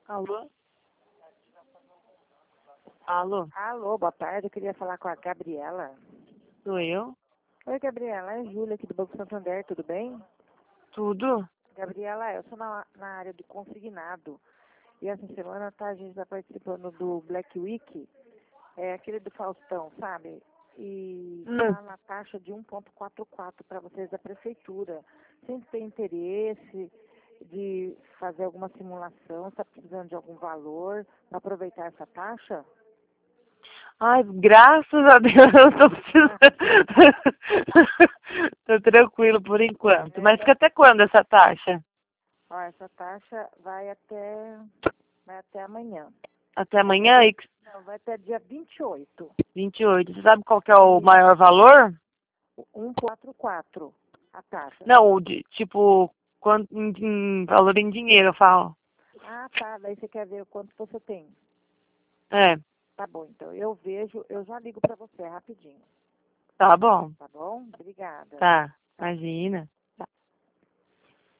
Alô? Alô? Alô, boa tarde. Eu queria falar com a Gabriela. Sou eu? Oi, Gabriela. É a Júlia aqui do Banco Santander, tudo bem? Tudo? Gabriela, eu sou na área de consignado. E essa semana a gente está participando do Black Week, aquele do Faustão, sabe? E está na taxa de 1,44 para vocês da prefeitura. Sempre tem interesse de fazer alguma simulação, está precisando de algum valor para aproveitar essa taxa? Ai, graças a Deus eu tô precisando. Tô tranquilo por enquanto. Mas fica até quando essa taxa? Ó, essa taxa vai até amanhã. Até amanhã? E Não, vai até dia 28. 28. Você sabe qual que é o maior valor? 1,44 a taxa. Não, o de, tipo, quanto em valor em dinheiro, eu falo. Ah, tá. Daí você quer ver o quanto você tem. É, Tá bom, então eu vejo, eu já ligo pra você rapidinho. tá bom. Tá bom? Obrigada. Tá, imagina.